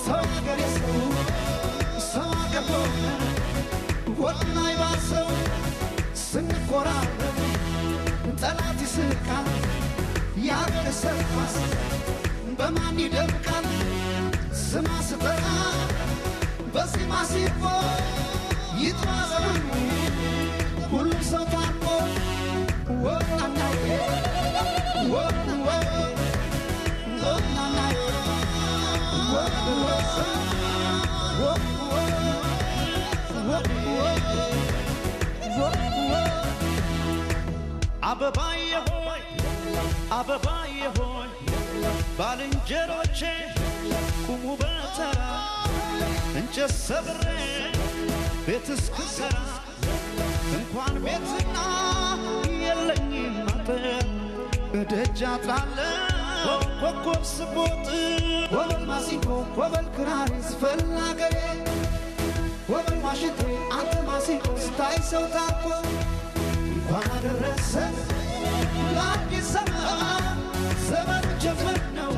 አበባዬ ሆይ ባልንጀሮቼ ቁሙ በተራ እንጨት ሰብሬ ቤት እስክሰራ እንኳን ቤትና የለኝም አጥር እደጃ ጣለው ኮከብ ስቦጥ ወበል ማሲንቆ ወበል ክራር ዝፈል አገሬ ወበል ዋሽንቴ አንተ ማሲንቆ ስታይ ሰው ታኮ እንኳን አደረሰ ለአዲስ ዘመን ዘመን ጀመር ነው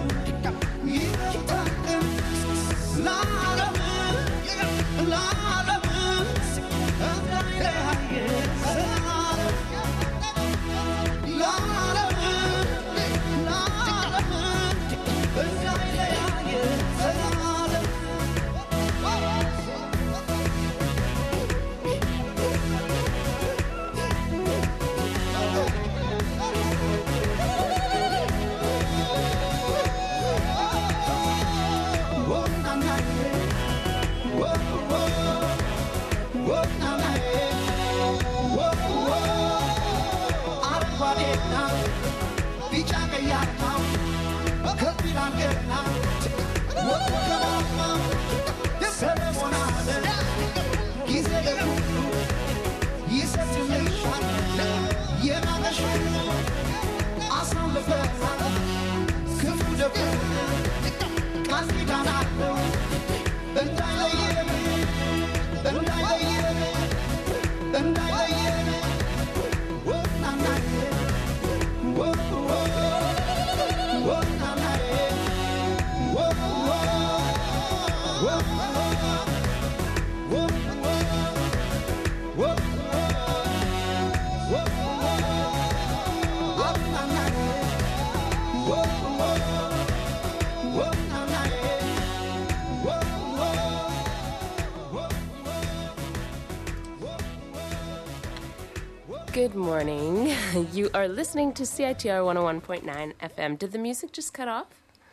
ይታቀም ለዓለም እንዳይለያየ ሰላም ለዓለም እንዳይለያየ ሰላም Good morning. You are listening to CITR 101.9 FM. Did the music just cut off?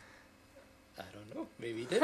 I don't know. Maybe it did.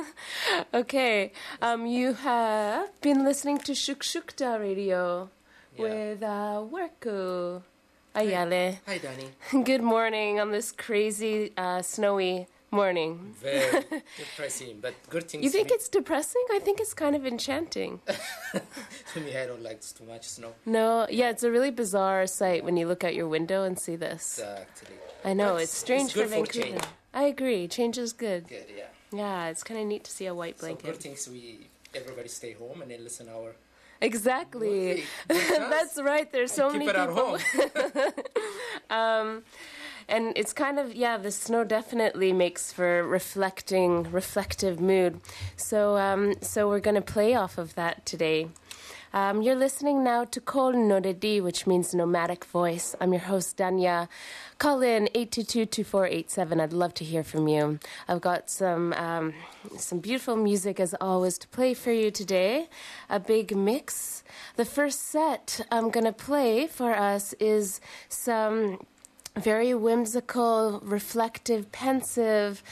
Okay. You have been listening to Shukshukta Radio with Werku Ayale. Hi, Danny. Good morning on this crazy, snowy morning. Very depressing, but good things. You think it's depressing? I think it's kind of enchanting. To me, I don't like too much snow. No, yeah, it's a really bizarre sight when you look out your window and see this. Exactly. I know, it's strange it's good for Vancouver. change. I agree, change is good. Good, yeah. Yeah, it's kind of neat to see a white blanket. So good things everybody stay home and then listen to our... Exactly. That's right, there's so many people. Keep it at home. And it's kind of, the snow definitely makes for reflective mood. So we're going to play off of that today. You're listening now to Kol Nodedi, which means nomadic voice. I'm your host, Danya. Call in 822-2487. I'd love to hear from you. I've got some beautiful music, as always, to play for you today. A big mix. The first set I'm going to play for us is some very whimsical, reflective, pensive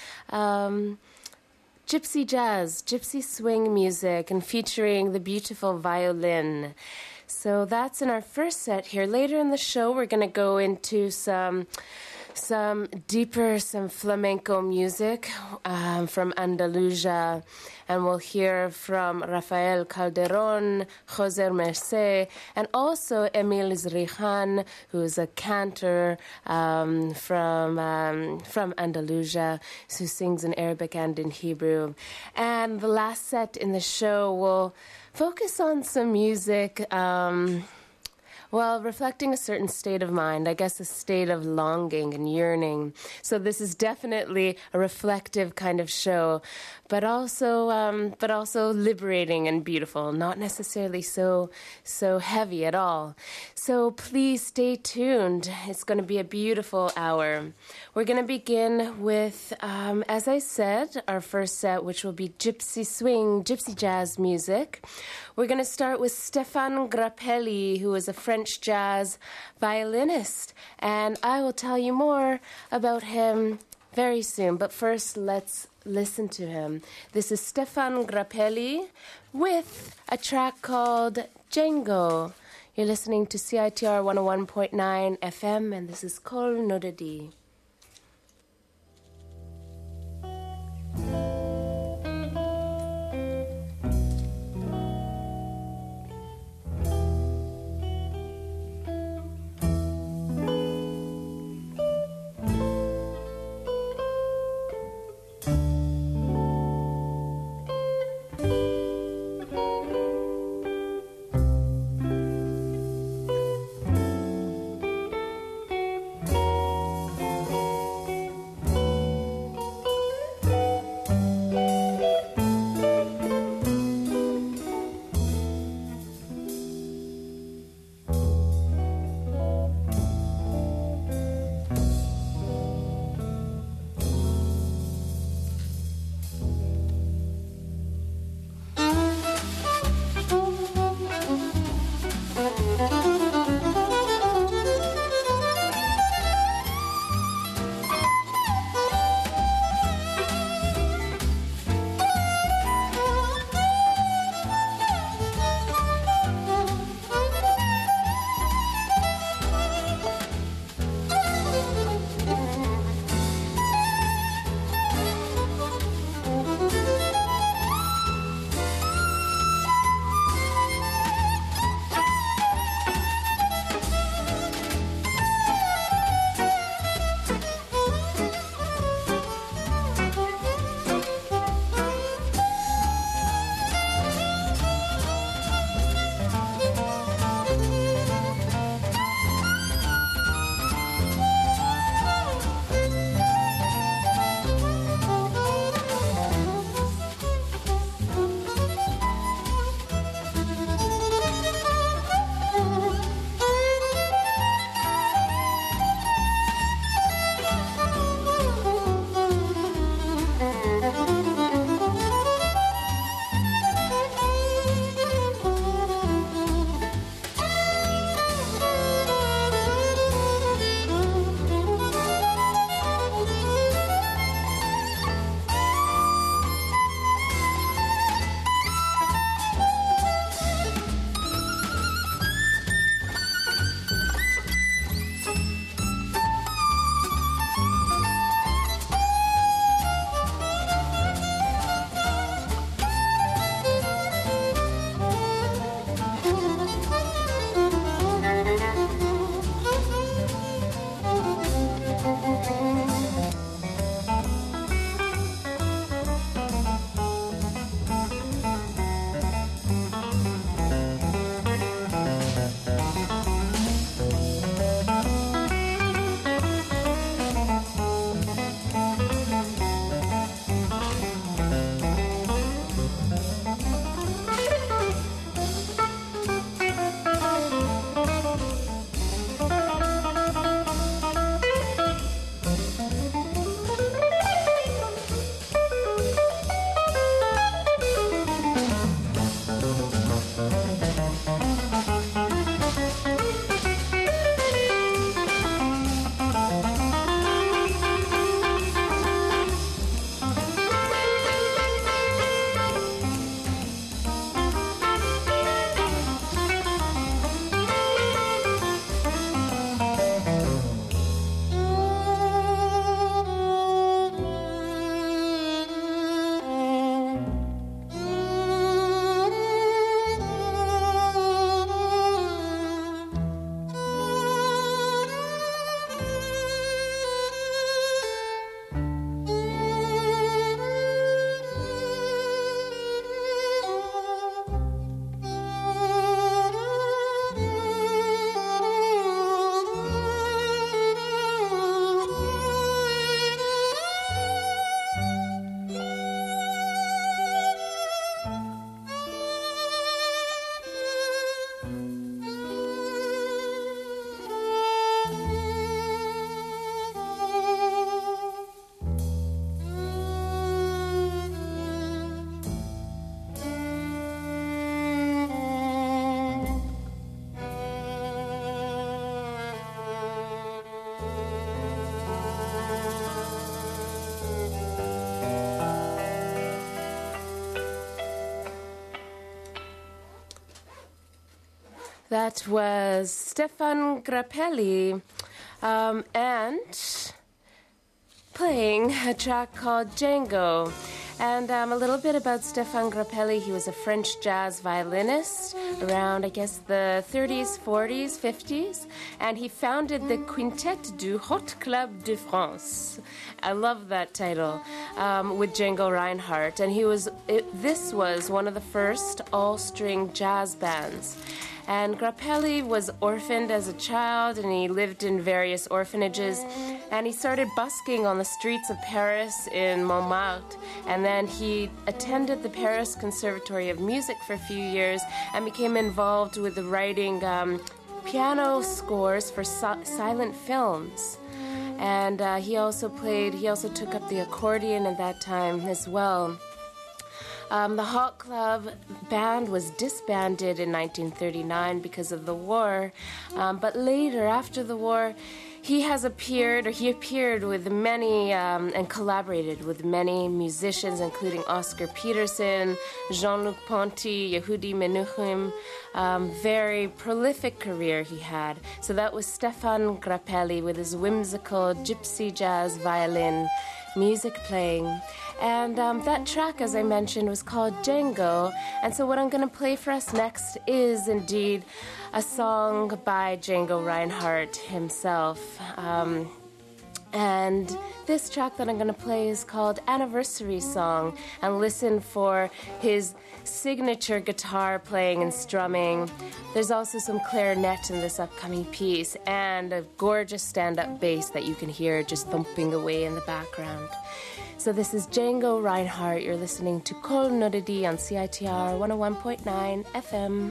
gypsy jazz, gypsy swing music, and featuring the beautiful violin. So that's in our first set here. Later in the show, we're going to go into some flamenco music from Andalusia, and we'll hear from Rafael Calderon, José Mercé, and also Emil Zrihan, who's a cantor from Andalusia, who sings in Arabic and in Hebrew. And the last set in the show will focus on some music Well, reflecting a certain state of mind, I guess a state of longing and yearning. So this is definitely a reflective kind of show, but also liberating and beautiful, not necessarily so heavy at all. So please stay tuned. It's going to be a beautiful hour. We're going to begin with, as I said, our first set, which will be gypsy swing, gypsy jazz music. We're going to start with Stéphane Grappelli, who is a French jazz violinist, and I will tell you more about him very soon. But first, let's listen to him. This is Stéphane Grappelli with a track called Django. You're listening to CITR 101.9 FM, and this is Kol Nodadi. That was Stefan Grappelli and playing a track called Django. And a little bit about Stefan Grappelli. He was a French jazz violinist around, I guess, the 30s, 40s, 50s. And he founded the Quintet du Hot Club de France. I love that title, with Django Reinhardt. And this was one of the first all-string jazz bands. And Grappelli was orphaned as a child, and he lived in various orphanages. And he started busking on the streets of Paris in Montmartre. And then he attended the Paris Conservatory of Music for a few years and became involved with the writing piano scores for silent films. And he also took up the accordion at that time as well. The Hot Club band was disbanded in 1939 because of the war, but later, after the war, he appeared with many and collaborated with many musicians, including Oscar Peterson, Jean-Luc Ponty, Yehudi Menuhin. Very prolific career he had. So that was Stefan Grappelli with his whimsical gypsy jazz violin music playing. And that track, as I mentioned, was called Django. And so what I'm going to play for us next is indeed a song by Django Reinhardt himself. And this track that I'm going to play is called Anniversary Song. And listen for his signature guitar playing and strumming. There's also some clarinet in this upcoming piece and a gorgeous stand-up bass that you can hear just thumping away in the background. So this is Django Reinhardt. You're listening to Kol Nodedi on CITR 101.9 FM.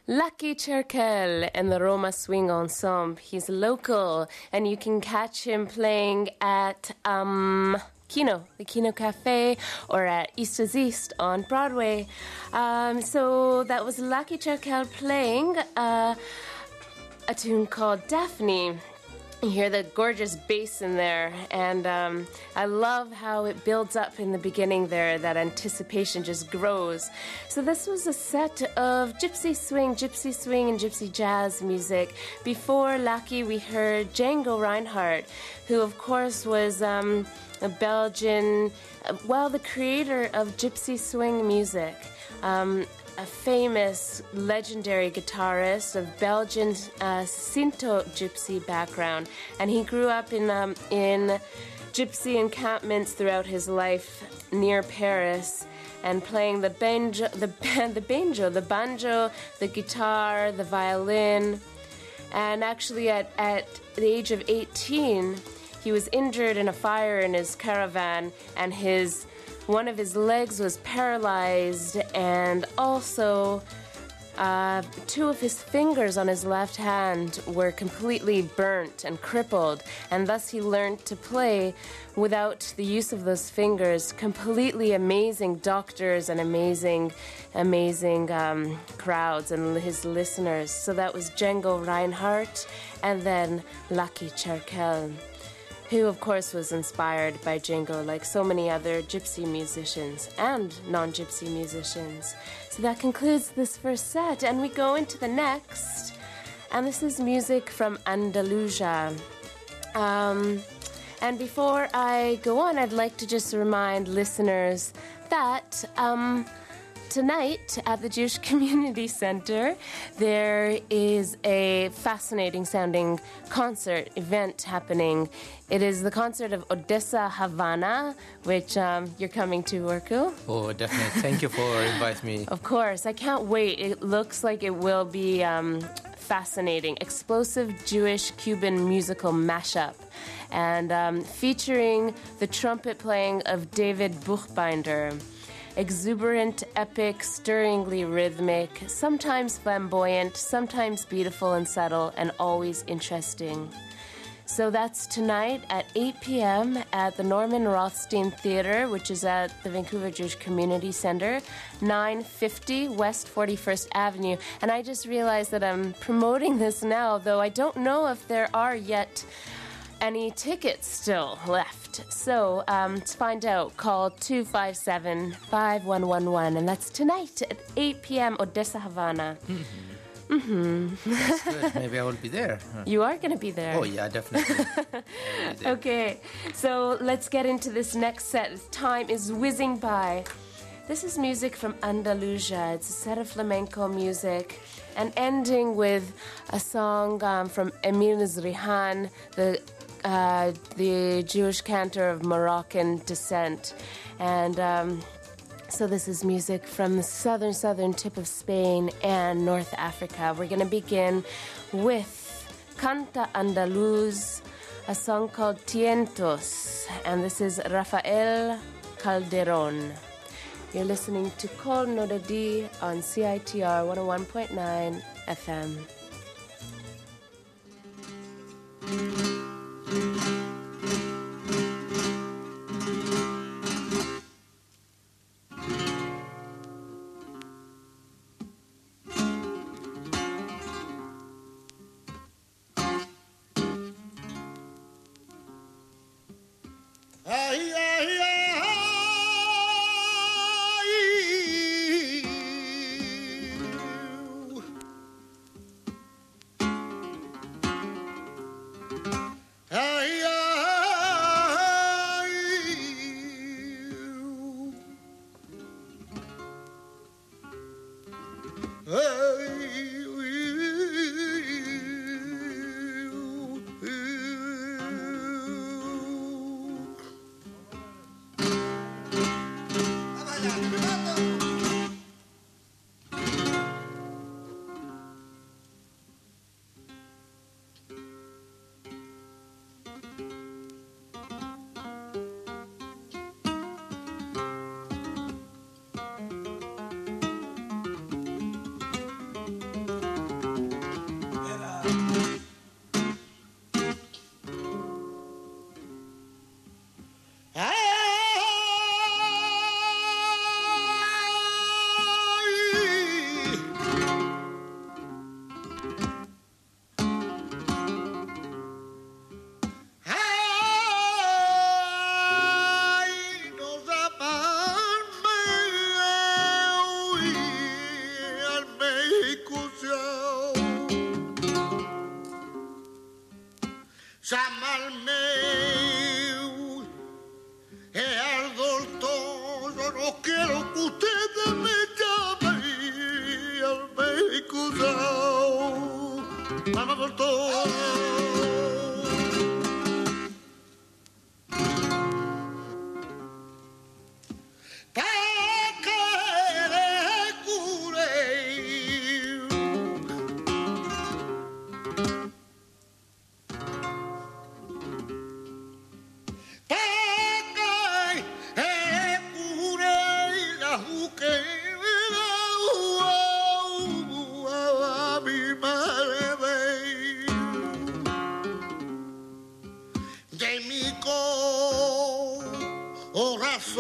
Lucky Cherkel and the Roma Swing Ensemble. He's local, and you can catch him playing at Kino, the Kino Cafe, or at East is East on Broadway. So that was Lucky Cherkel playing a tune called Daphne. You hear the gorgeous bass in there, and I love how it builds up in the beginning there. That anticipation just grows. So this was a set of gypsy swing, and gypsy jazz music. Before Lucky, we heard Django Reinhardt, who of course was a Belgian, the creator of gypsy swing music. A famous, legendary guitarist of Belgian Sinto gypsy background, and he grew up in gypsy encampments throughout his life near Paris, and playing the banjo, the guitar, the violin, and actually at the age of 18, he was injured in a fire in his caravan, and one of his legs was paralyzed, and also two of his fingers on his left hand were completely burnt and crippled, and thus he learned to play without the use of those fingers. Completely amazing doctors and amazing crowds and his listeners. So that was Django Reinhardt, and then Lucky Cherkel, who of course was inspired by Django, like so many other gypsy musicians and non-gypsy musicians. So that concludes this first set, and we go into the next, and this is music from Andalusia. And before I go on, I'd like to just remind listeners that tonight at the Jewish Community Center, there is a fascinating sounding concert event happening. It is the concert of Odessa Havana, which you're coming to, Urku. Oh, definitely. Thank you for inviting me. Of course. I can't wait. It looks like it will be fascinating. Explosive Jewish-Cuban musical mashup. And featuring the trumpet playing of David Buchbinder. Exuberant, epic, stirringly rhythmic, sometimes flamboyant, sometimes beautiful and subtle, and always interesting. So that's tonight at 8 p.m. at the Norman Rothstein Theatre, which is at the Vancouver Jewish Community Centre, 950 West 41st Avenue. And I just realized that I'm promoting this now, though I don't know if there are yet any tickets still left. So to find out, call 257-5111, and that's tonight at 8 p.m. Odessa Havana. That's good. Maybe I will be there. You are going to be there. Oh, yeah, definitely. Okay, so let's get into this next set. Time is whizzing by. This is music from Andalusia. It's a set of flamenco music, and ending with a song from Emil Zrihan, the Jewish cantor of Moroccan descent. And so this is music from the southern tip of Spain and North Africa. We're going to begin with Canta Andaluz, a song called Tientos, and this is Rafael Calderon. You're listening to Kol Nodadi on CITR 101.9 FM.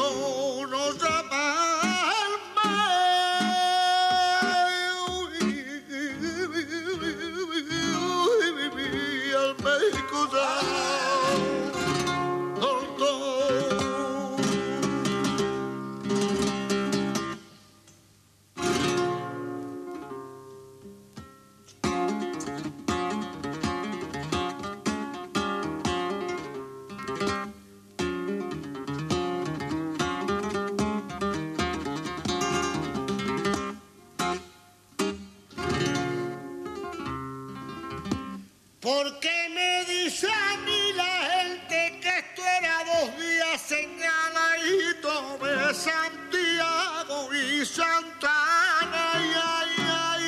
nos llama al México ya. ¿Por qué me dice a mí la gente que esto era 2 días señaladito de Santiago y Santana? Ay, ay, ay.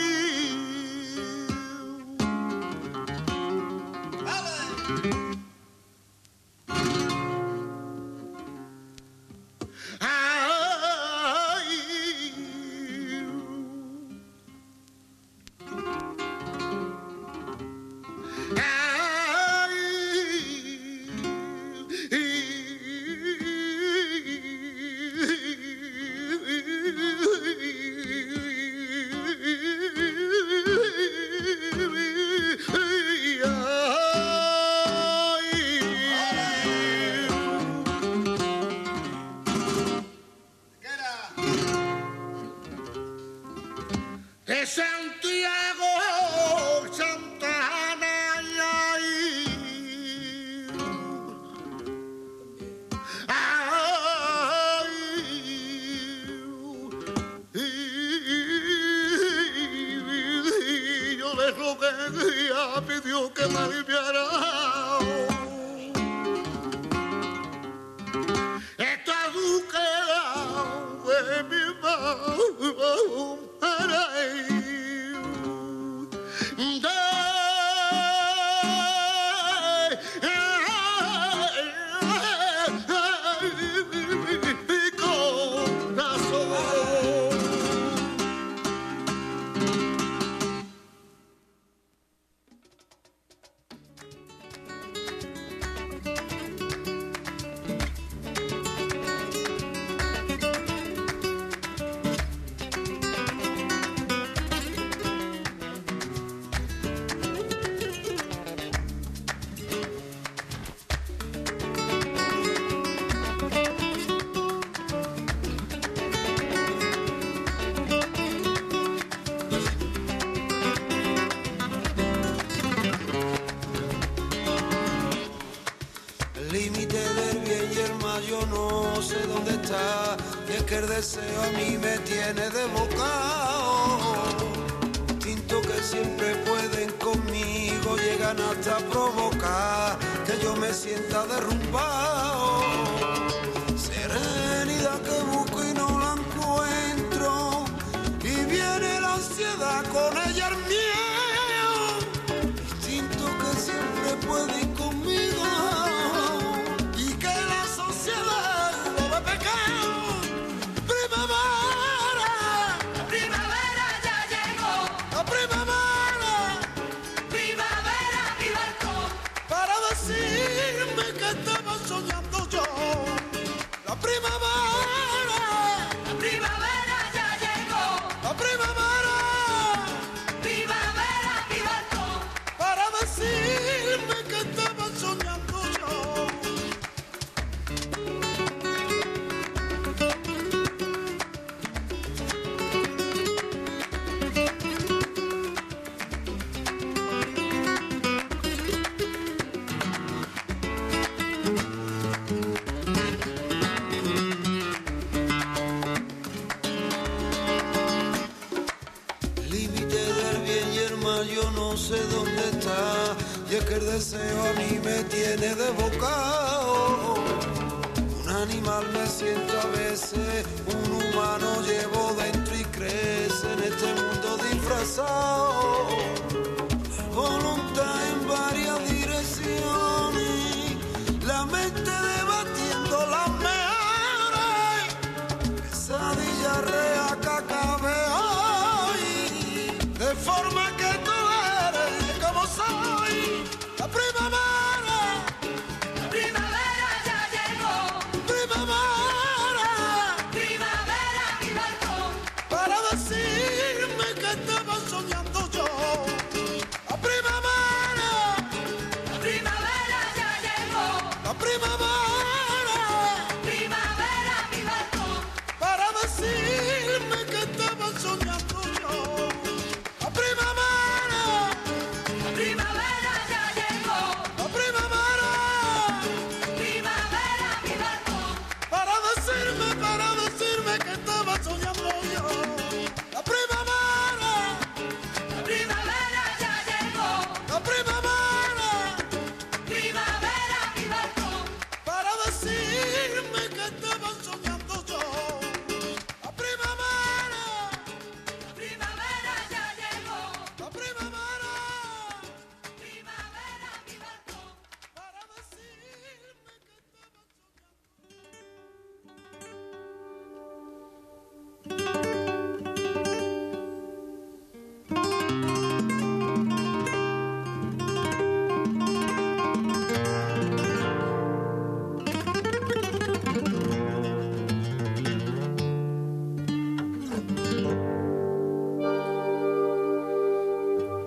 De Santiago, Santana, yo le rogué y ella pidió que me aliviara. Esta búsqueda de mi mano. Límite del bien y el mal, yo no sé dónde está, y es que el deseo a mí me tiene desbocado. Instintos que siempre pueden conmigo llegan hasta provocar que yo me sienta derrumbado. Serenidad que busco y no la encuentro, y viene la ansiedad con ella el miedo. Instintos que siempre pueden conmigo. Decirme que estaba soñando yo. La primavera ya llegó. La primavera mi balcón. Para decirme que estaba soñando yo. Yo no sé dónde está, y es que el deseo a mí me tiene desbocado. Un animal me siento a veces, un humano llevo dentro y crece en este mundo disfrazado. Voluntad en varias direcciones, la mente debatiendo las mejores, pesadilla real que acabe hoy, de forma que soy. La primavera ya llegó. Primavera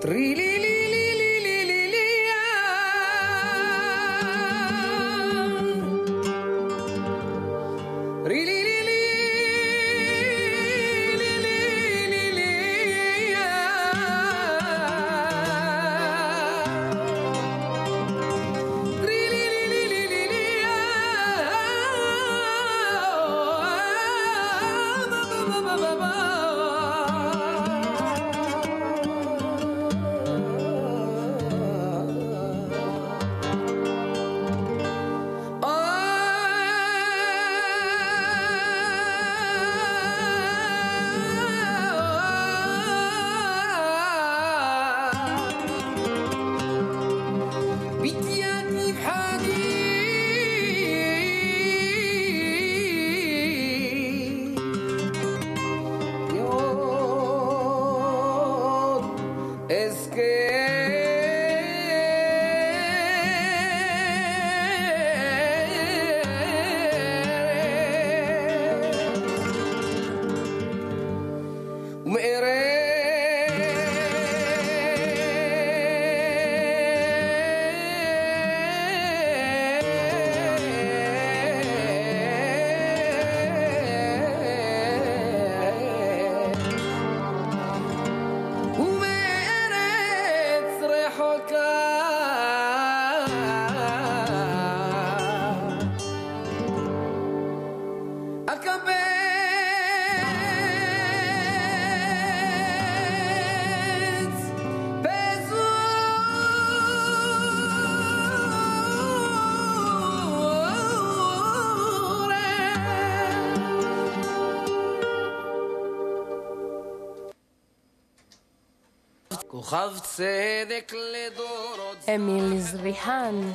Emil Zrihan,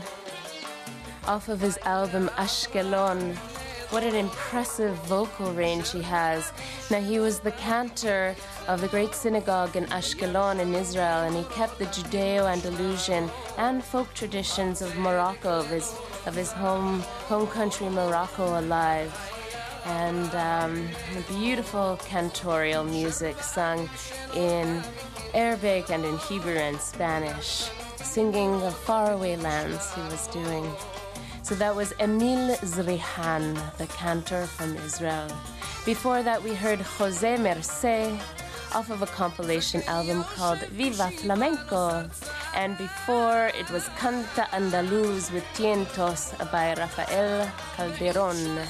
off of his album Ashkelon. What an impressive vocal range he has. Now, he was the cantor of the great synagogue in Ashkelon in Israel, and he kept the Judeo-Andalusian and folk traditions of Morocco, of his home country Morocco, alive. And beautiful cantorial music sung in Arabic and in Hebrew and Spanish, singing of faraway lands he was doing. So that was Emil Zrihan, the cantor from Israel. Before that, we heard Jose Mercé off of a compilation album called Viva Flamenco. And before, it was Canta Andaluz with Tientos by Rafael Calderón.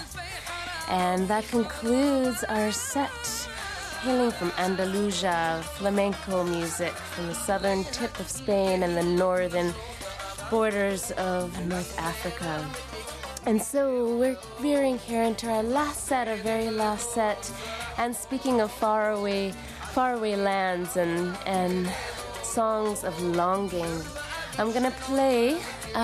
And that concludes our set, hailing from Andalusia, flamenco music from the southern tip of Spain and the northern borders of North Africa. And so we're veering here into our last set, our very last set. And speaking of faraway lands and songs of longing, I'm gonna play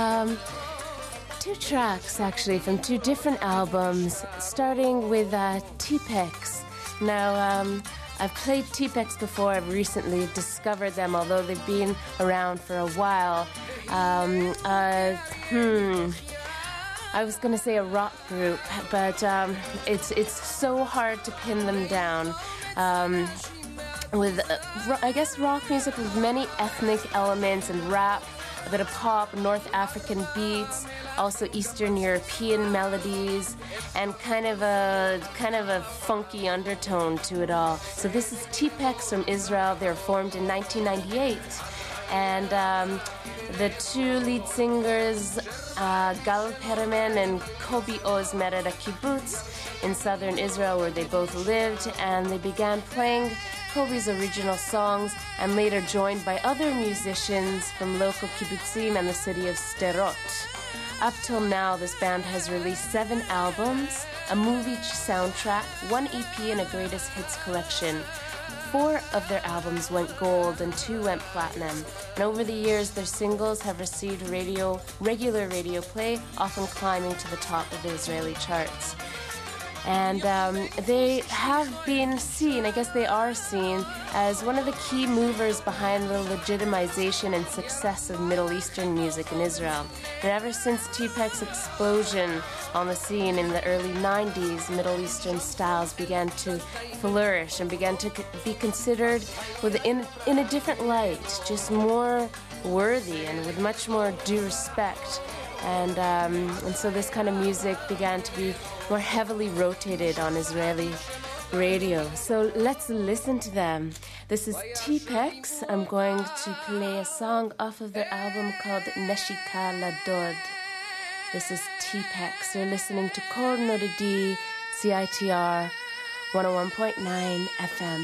two tracks actually from two different albums, starting with Tepex. Now, I've played Tepex before. I've recently discovered them, although they've been around for a while. I was going to say a rock group, but it's so hard to pin them down. With, I guess, rock music with many ethnic elements and rap, a bit of pop, North African beats, also Eastern European melodies, and kind of a funky undertone to it all. So this is Tepex from Israel. They were formed in 1998, and the two lead singers, Gal Perelman and Kobi Oz, met at a kibbutz in southern Israel where they both lived, and they began playing Kobi's original songs and later joined by other musicians from local kibbutzim and the city of Sderot. Up till now, this band has released 7 albums, a movie soundtrack, 1 EP, and a greatest hits collection. 4 of their albums went gold and 2 went platinum. And over the years, their singles have received regular radio play, often climbing to the top of the Israeli charts. And they have been seen, I guess they are seen, as one of the key movers behind the legitimization and success of Middle Eastern music in Israel. And ever since T-Pex's explosion on the scene in the early 90s, Middle Eastern styles began to flourish and began to be considered in a different light, just more worthy and with much more due respect. And so this kind of music began to be more heavily rotated on Israeli radio. So let's listen to them. This is T-Pex. I'm going to play a song off of their album called Neshika Ladod. This is T-Pex. You're listening to Kol Nodedi, CITR 101.9 FM.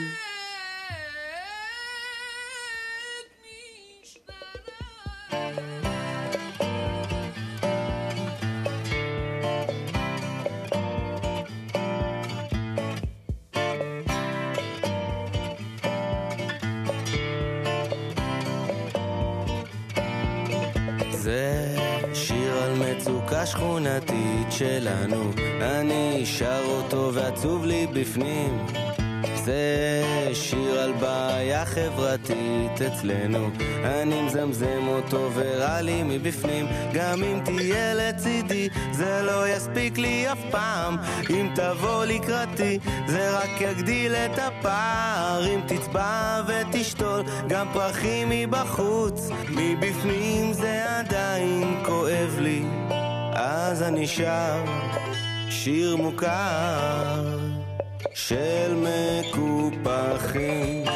זה שיר על מצוקה שכונתית שלנו, אני שר אותו ועצוב לי בפנים. זה שיר על בעיה חברתית אצלנו, אני מזמזם אותו ורע לי מבפנים. גם אם תהיה לצידי זה לא יספיק לי אף פעם, אם תבוא לקראתי זה רק יגדיל את הפער. אם תצבע ותשתול גם פרחים מבחוץ, מבפנים זה עדיין כואב לי, אז אני שר שיר מוכר של מקופחים.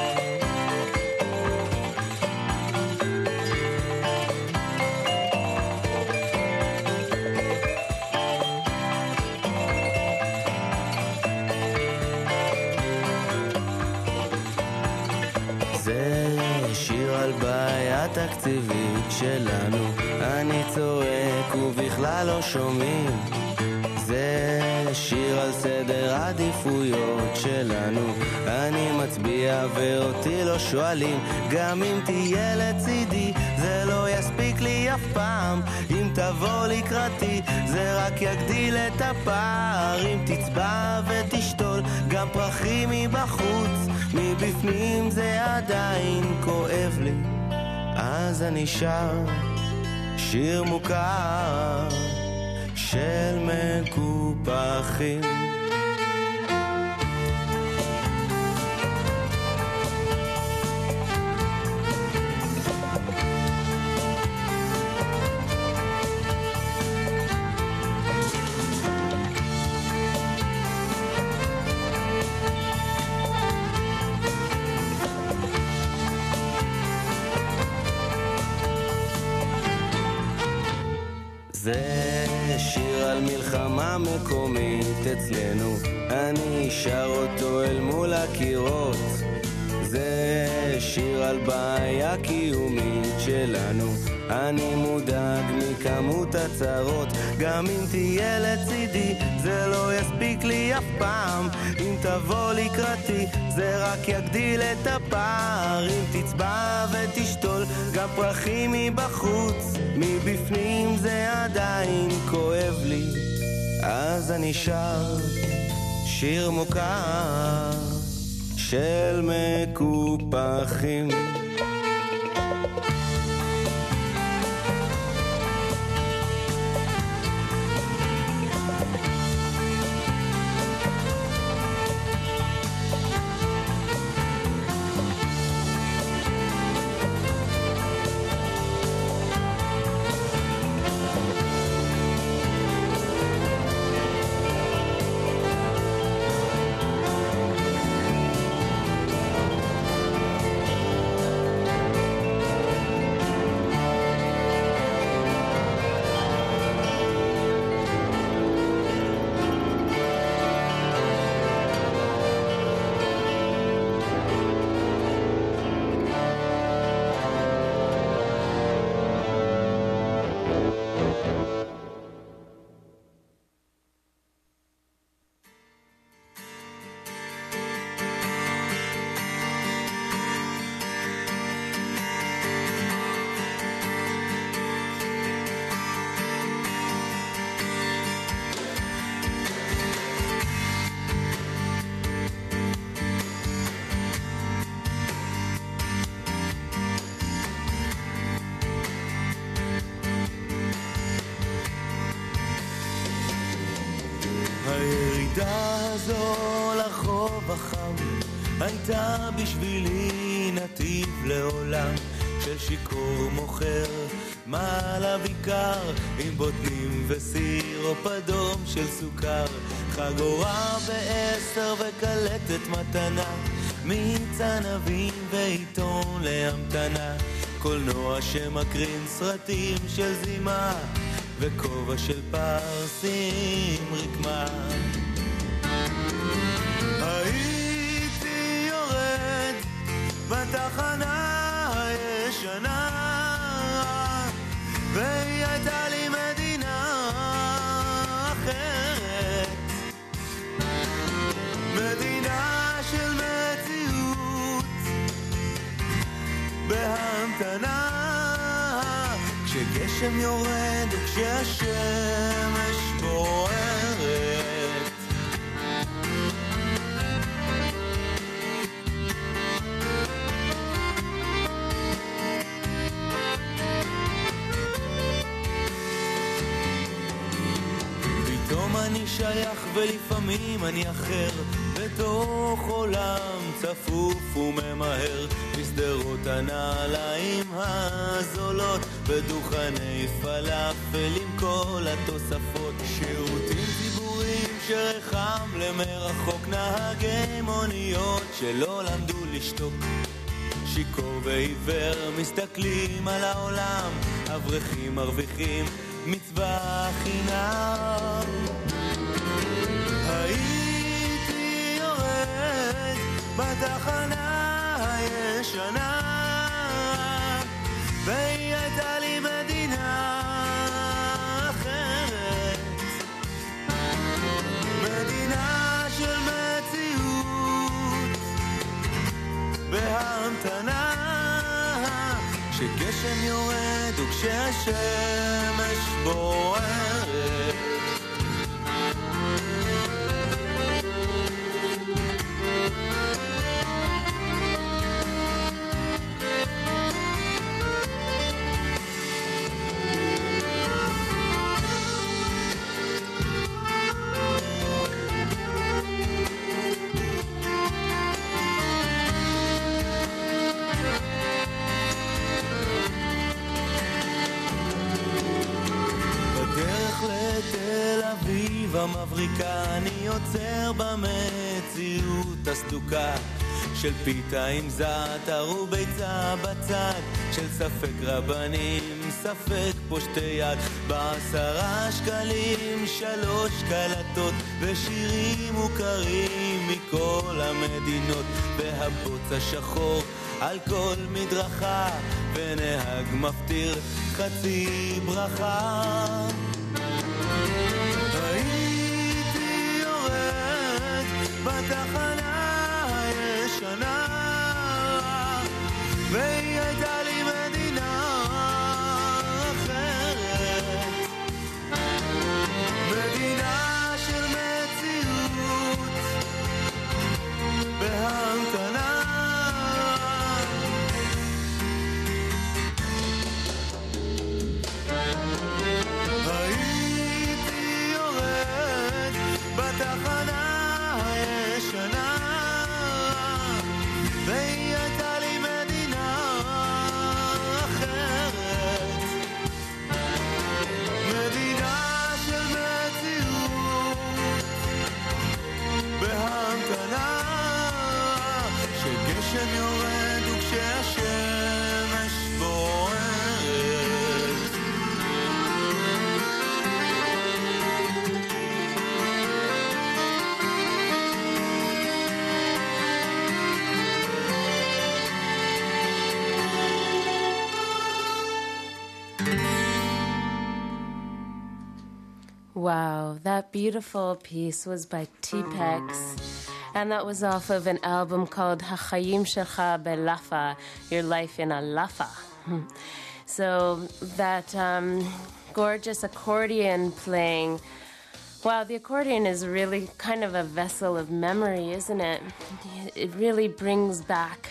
זה שיר על בעיה תקציבית שלנו, אני צועק ובכלל לא שומעים. זה שיר על סדר עדיפויות שלנו, אני מצביע ואותי לא שואלים. גם אם תהיה לצידי זה לא יספיק לי אף פעם, אם תבוא לקראתי זה רק יגדיל את הפער. אם תצבע ותשתול גם פרחים מבחוץ, מבפנים זה עדיין כואב לי, אז אני שר שיר מוכר של מקופחים. זה שיר על מלחמה מקומית אצלנו, אני שר אותו אל מול הקירות. זה שיר על בעיה קיומית שלנו, אני מודאג מכמות הצרות. גם אם תהיה לצידי זה לא יספיק לי אף פעם, אם תבוא לקראתי זה רק יגדיל את הפער. אם תצבע ותשתול גם פרחים מבחוץ, מבפנים זה עדיין כואב לי, אז אני שר שיר מוכר של מקופחים. חכם, הייתה בשבילי נתיב לעולם של שיקור מוכר, מעל הביקר עם בוטנים וסירופ אדום של סוכר, חגורה ב10 וקלטת מתנה, מיץ ענבים ועיתון להמתנה, קולנוע שמקרין סרטים של זימה, וכובע של פרסים רקמה. הייתי יורד בתחנה הישנה, והיא הייתה לי מדינה אחרת, מדינה של מציאות בהמתנה, כשגשם יורד וכשהשמש בוערת. פתאום אני שייך ולפעמים אני אחר, בתוך עולם צפוף וממהר, בסדרות הנעליים הזולות, בדוכני פלאפל עם כל התוספות, שירותים ציבוריים שרחם למרחוק, נהגי מוניות שלא למדו לשתוק, שיקור ועיוור מסתכלים על העולם, אברכים מרוויחים מצווה חינם. הייתי יורד בתחנה הישנה, והיא הייתה לי מדינה אחרת, מדינה של מציאות בהמתנה, כשגשם יורד וכשהשמש בוערת. לתל אביב המבריקה, אני יוצר במציאות הסדוקה של פיתה עם זעתר וביצה בצד, של ספק רבנים, ספק פושטי יד, ב10 שקלים 3 קלטות ושירים מוכרים מכל המדינות, והבוץ השחור על כל מדרכה, ונהג מפטיר חצי ברכה. הייתי יורד בתחנה הישנה, והיא הייתה לי מדינה אחרת, מדינה של מציאות בהמתנה. בתחנה הישנה, והיא הייתה לי מדינה אחרת, מדינה של מציאות בהמתנה, כשגשם יורד וכשהשמש בוערת. Wow, that beautiful piece was by T-Pex, and that was off of an album called Hachayim Shelcha Belafa, Your Life in a Lafa. So that gorgeous accordion playing, wow, the accordion is really kind of a vessel of memory, isn't it? It really brings back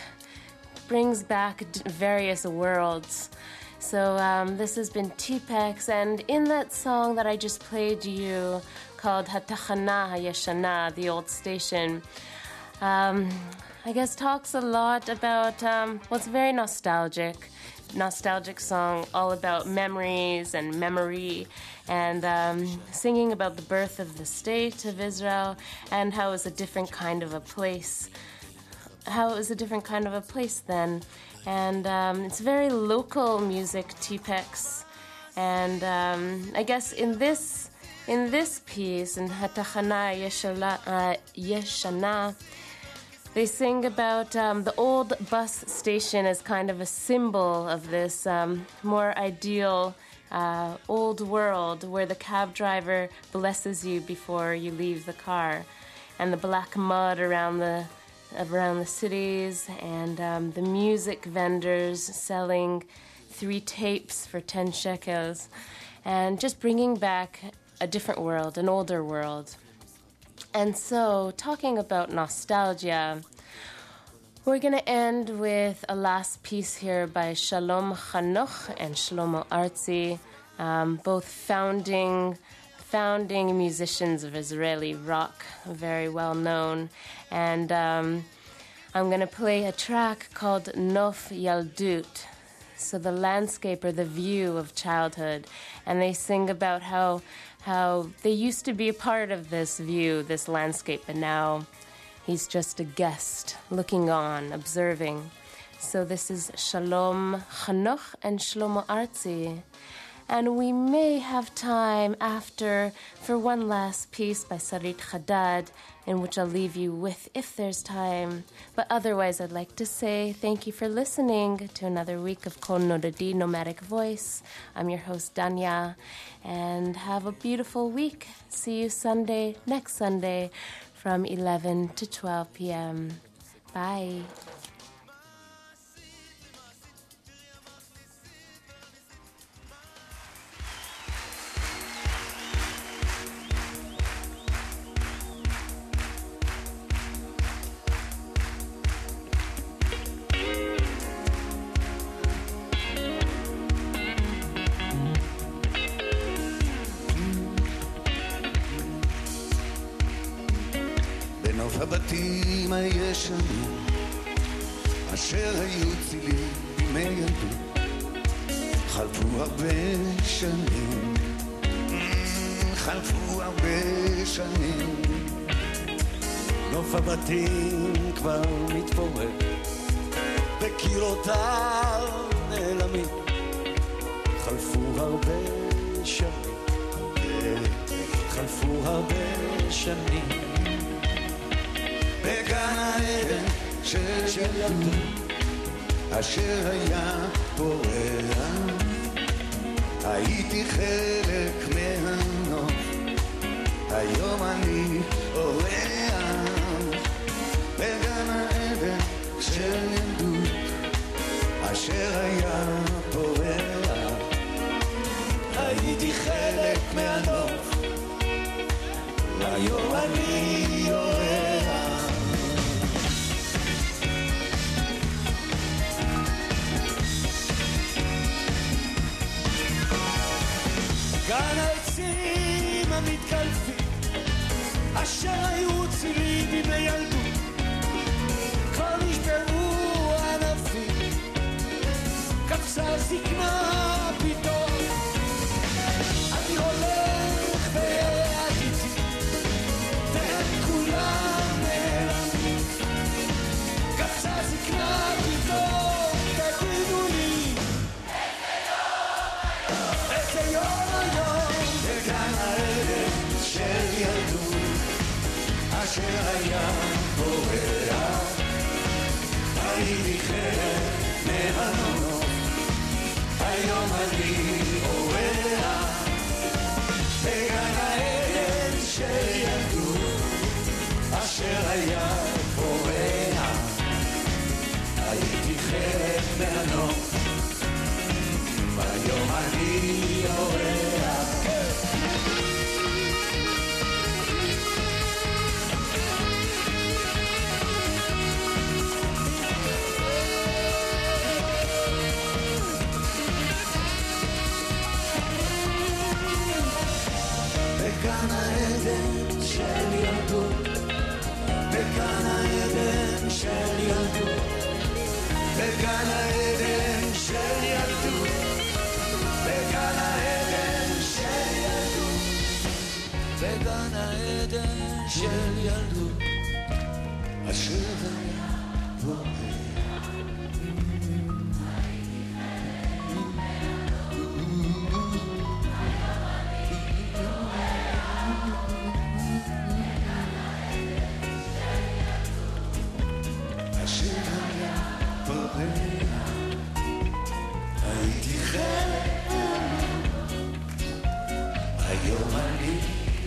various worlds. So this has been T-Pex, and in that song that I just played you called Hatachana Hayashana, the old station, I guess talks a lot about what's very nostalgic song, all about memories and memory, and singing about the birth of the state of Israel and how it was a different kind of a place. Then. And it's very local music, Tipex. And I guess in this piece, in Hatachana Yeshana, they sing about the old bus station as kind of a symbol of this more ideal old world where the cab driver blesses you before you leave the car, and the black mud around the cities, and the music vendors selling 3 tapes for 10 shekels, and just bringing back a different world, an older world. And so, talking about nostalgia, we're going to end with a last piece here by Shalom Chanoch and Shlomo Artzi, both founding musicians of Israeli rock, very well known. And I'm going to play a track called Nof Yaldut, so the landscape or the view of childhood. And they sing about how they used to be a part of this view, this landscape, but now he's just a guest, looking on, observing. So this is Shalom Chanoch and Shlomo Artzi. And we may have time after for one last piece by Sarit Haddad, in which I'll leave you with if there's time. But otherwise, I'd like to say thank you for listening to another week of Kol Nodadi, Nomadic Voice. I'm your host, Danya, and have a beautiful week. See you next Sunday, from 11 to 12 p.m. Bye. בנוף הבתים הישנים אשר היו צילים בימי ילדות חלפו הרבה שנים נוף הבתים כבר מתפורר וקירותיו נעלמים חלפו הרבה שנים בגן העדן של ילדות אשר היה פורח הייתי חלק מהנוף היום אני אורח בגן העדן של ילדות אשר היה פורח הייתי חלק מהנוף היום אני אורח גן העצים המתקלפים אשר היו צילים בימי ילדות כבר נשברו ענפים קפצה זקנה פתאום אני הולך ויד איתי והם כולם נעלמים קפצה זקנה פתאום תגידו לי איזה יום של ילדות אשר היה פורח הייתי חלק מהנוף היום אני אורח בגן העדן של ילדות אשר היה פורח הייתי חלק מהנוף היום אני אורח בגן העדן של ילדות בגן העדן בגן העדן של ילדות, בגן העדן של ילדות, בגן העדן של ילדות, אשר היה בוער. הייתי חלק, היום אני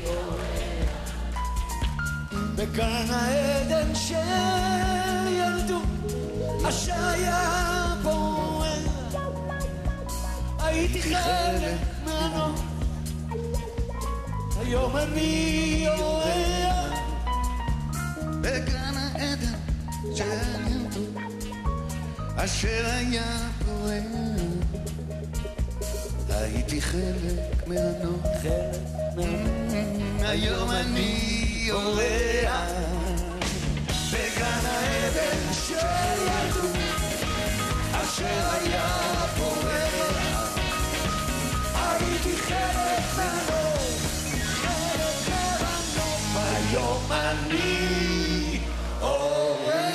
בגן העדן של ילדות, אשר היה בוער. הייתי חלק ממנו, היום אני אוהב. בגן העדן של ילדות, אשר היה בוער. הייתי חלק ממנו, היום אני אורח. בגן העדן של ילדות, אשר היה בוער. הייתי חלק ממנו, חלק ממנו, היום אני אורח.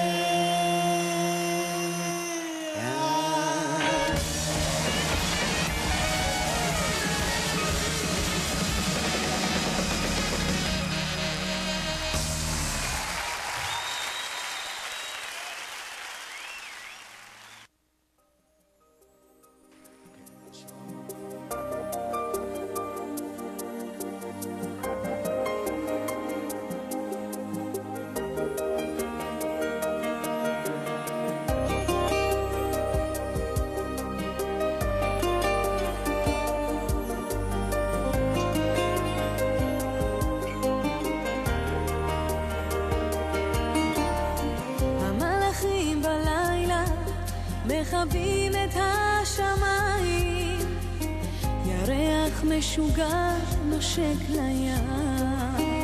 מכבים את השמיים, ירח משוגע נושק לים,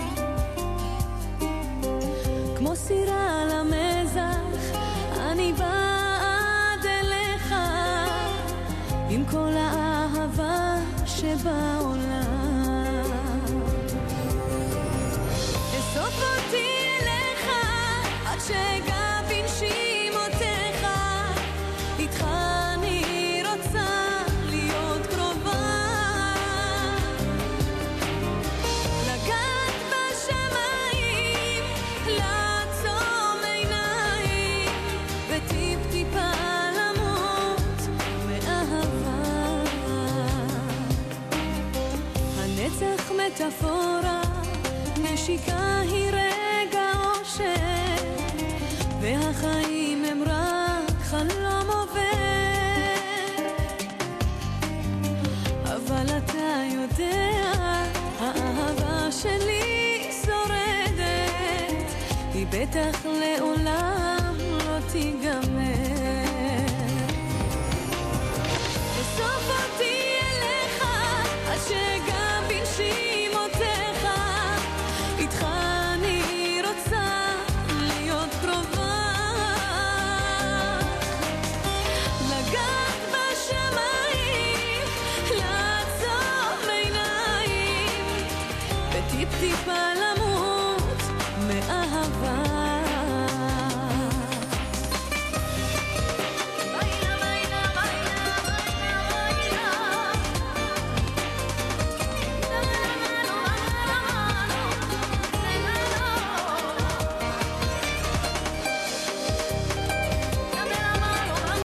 כמו סירה על המזח אני באה אליך עם כל האהבה שבעולם. אסוף אותי אליך עד שגע בנשימותיך, איתך אני רוצה להיות קרובה, לגעת בשמיים, לעצום עיניים וטיפ טיפה למות מאהבה. הנצח מטאפורה, נשיקה היא רגע אושר, והחיים הם רק חלום עובר. אבל אתה יודע, האהבה שלי שורדת, היא בטח לעולם לא תיגמר.